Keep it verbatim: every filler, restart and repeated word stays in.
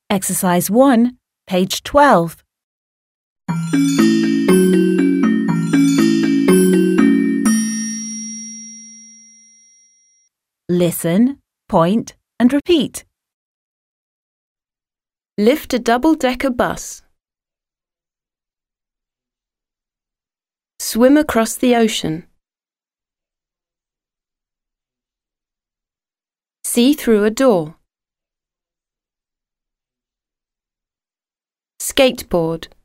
Exercise one, page twelve. Listen, point and repeat. Lift a double-decker bus. Swim across the ocean. See through a door. Skateboard.